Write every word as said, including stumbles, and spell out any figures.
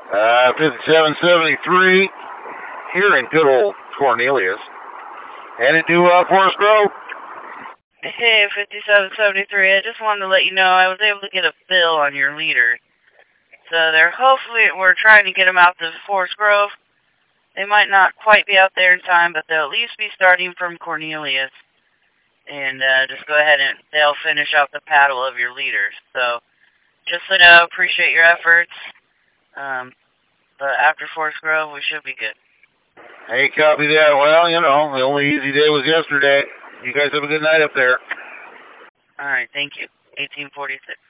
Uh, fifty-seven seventy-three here in good old Cornelius. Headed to uh, Forest Grove. Hey, fifty-seven seventy-three, I just wanted to let you know I was able to get a fill on your leader. So they're hopefully, we're trying to get them out to Forest Grove. They might not quite be out there in time, but they'll at least be starting from Cornelius. And uh, just go ahead and they'll finish out the paddle of your leaders. So just so you know, appreciate your efforts. Um, but after Forest Grove, we should be good. Hey, copy that. Well, you know, the only easy day was yesterday. You guys have a good night up there. All right, thank you. eighteen forty-six.